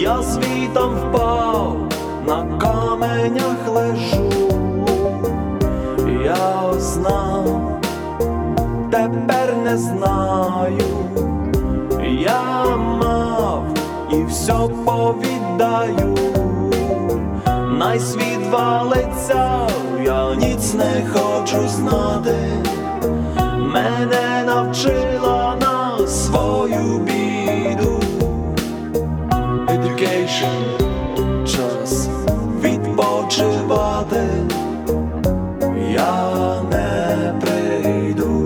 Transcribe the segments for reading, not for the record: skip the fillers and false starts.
Я світом впав, на каменях лежу. Я знав, тепер не знаю. Я мав і все повіддаю. Най світ валиться, я ніц не хочу знати. Мене навчила на свою біду. Education, час відпочивати. Я не прийду.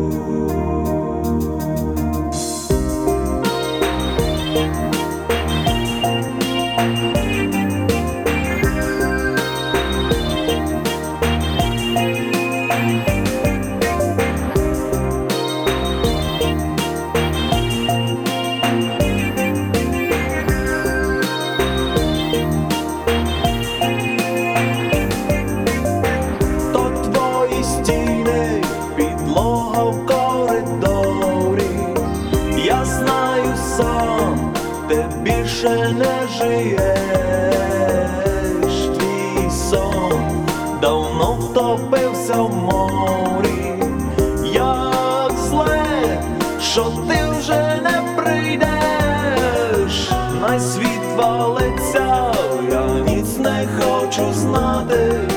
Підлога в коридорі, я знаю сам, ти більше не жиєш. Твій сон давно втопився в морі. Як зле, що ти вже не прийдеш. Най світ валиться, я ніц не хочу знати.